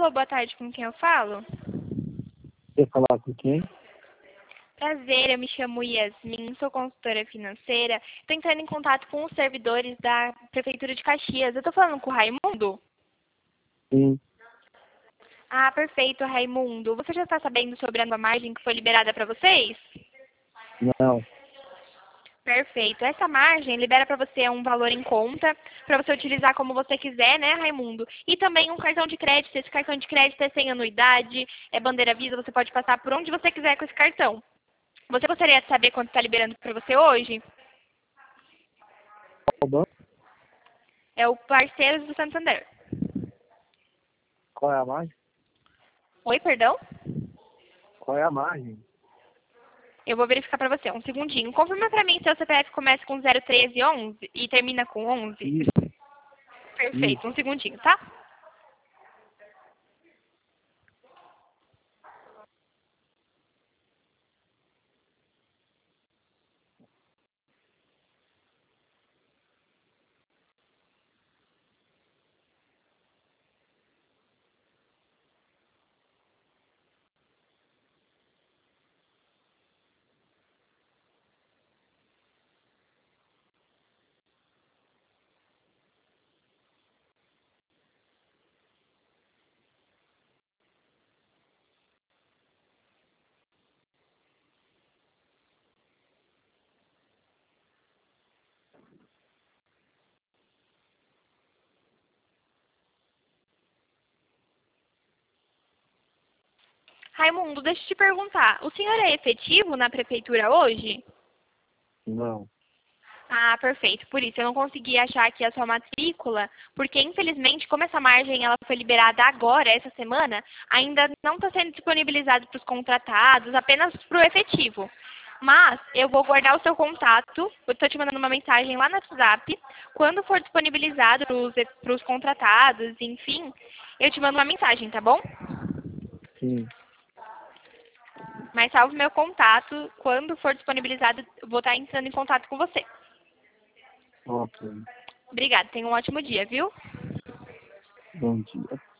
Alô, boa tarde, com quem eu falo? Quer falar com quem? Prazer, eu me chamo Yasmin, sou consultora financeira. Estou entrando em contato com os servidores da Prefeitura de Caxias. Eu estou falando com o Raimundo? Sim. Ah, perfeito, Raimundo. Você já está sabendo sobre a nova margem que foi liberada para vocês? Não. Perfeito. Essa margem libera para você um valor em conta, para você utilizar como você quiser, né, Raimundo? E também um cartão de crédito. Esse cartão de crédito é sem anuidade, é bandeira Visa, você pode passar por onde você quiser com esse cartão. Você gostaria de saber quanto está liberando para você hoje? Qual banco? É o Parceiros do Santander. Qual é a margem? Oi, perdão? Qual é a margem? Eu vou verificar para você, um segundinho. Confirma para mim se seu CPF começa com 01311 e termina com 11. Isso. Perfeito, um segundinho, tá? Raimundo, deixa eu te perguntar. O senhor é efetivo na prefeitura hoje? Não. Ah, perfeito. Por isso, eu não consegui achar aqui a sua matrícula, porque infelizmente, como essa margem ela foi liberada agora, essa semana, ainda não está sendo disponibilizado para os contratados, apenas para o efetivo. Mas eu vou guardar o seu contato, eu estou te mandando uma mensagem lá no WhatsApp. Quando for disponibilizado para os contratados, enfim, eu te mando uma mensagem, tá bom? Sim. Mas salve meu contato, quando for disponibilizado, eu vou estar entrando em contato com você. Ok. Obrigada, tenha um ótimo dia, viu? Bom dia.